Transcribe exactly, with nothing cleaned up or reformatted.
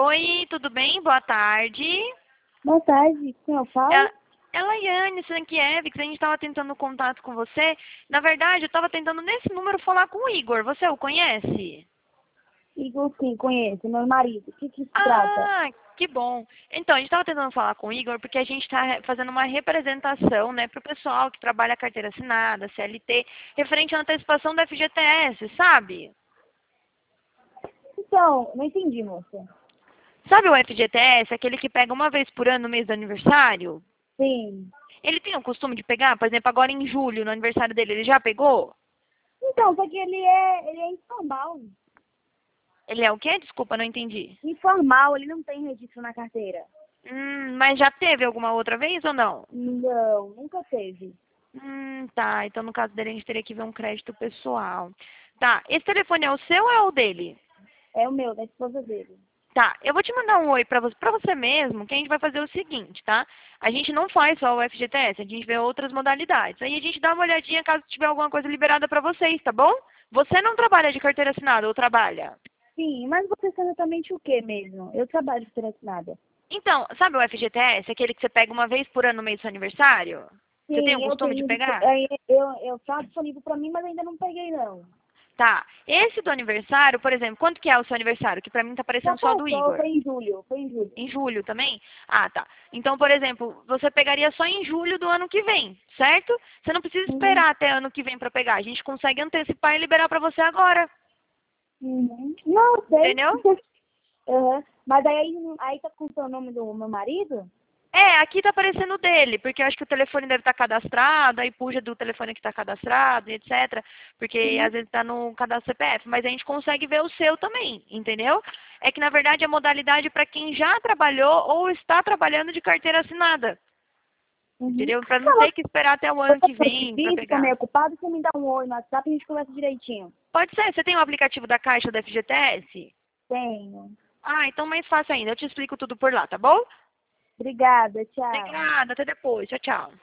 Oi, tudo bem? Boa tarde. Boa tarde, quem eu falo? Ela, ela é Yane Sankiewicz, a gente estava tentando contato com você. Na verdade, eu estava tentando nesse número falar com o Igor. Você o conhece? Igor, sim, conheço, meu marido. O que que se trata? Ah, que bom. Então, a gente estava tentando falar com o Igor porque a gente está fazendo uma representação, né, para o pessoal que trabalha a carteira assinada, C L T, referente à antecipação da F G T S, sabe? Então, não entendi, moça. Sabe o F G T S, aquele que pega uma vez por ano no mês do aniversário? Sim. Ele tem o costume de pegar, por exemplo, agora em julho, no aniversário dele, ele já pegou? Então, só que ele é, ele é informal. Ele é o quê? Desculpa, não entendi. Informal, ele não tem registro na carteira. Hum, mas já teve alguma outra vez ou não? Não, nunca teve. Hum, tá. Então, no caso dele, a gente teria que ver um crédito pessoal. Tá. Esse telefone é o seu ou é o dele? É o meu, da esposa dele. Tá. Eu vou te mandar um oi pra você, pra você mesmo, que a gente vai fazer o seguinte, tá? A gente não faz só o F G T S, a gente vê outras modalidades. Aí a gente dá uma olhadinha caso tiver alguma coisa liberada pra vocês, tá bom? Você não trabalha de carteira assinada ou trabalha? Sim, mas você sabe exatamente o que mesmo? Eu trabalho de nada. Então, sabe o F G T S, aquele que você pega uma vez por ano no mês do seu aniversário? Você tem o Sim, eu costume de tenho, pegar? é, eu, eu tá disponível pra mim, mas ainda não peguei, não. Tá. Esse do aniversário, por exemplo, quanto que é o seu aniversário? Que pra mim tá Já parecendo só do passou, Igor. foi em julho, foi em julho. Em julho também? Ah, tá. Então, por exemplo, você pegaria só em julho do ano que vem, certo? Você não precisa Uhum. esperar até ano que vem pra pegar. A gente consegue antecipar e liberar pra você agora. Uhum. Não, eu sei. Entendeu? Uhum. Mas aí, aí tá com o seu nome do meu marido? É, aqui tá aparecendo o dele, porque eu acho que o telefone deve estar cadastrado, aí puxa do telefone que está cadastrado, e etcétera. Porque Uhum. às vezes está no cadastro C P F, mas a gente consegue ver o seu também, entendeu? É que na verdade é modalidade para quem já trabalhou ou está trabalhando de carteira assinada, Uhum. entendeu? Para não Não, ter que esperar até o eu ano tô que muito vem para difícil, tô pegar. meio ocupado, você me dá um oi no WhatsApp e a gente conversa direitinho. Pode ser, você tem o aplicativo da Caixa da F G T S? Tenho. Ah, então mais fácil ainda, eu te explico tudo por lá, tá bom? Obrigada, tchau. Obrigada, até depois, tchau, tchau.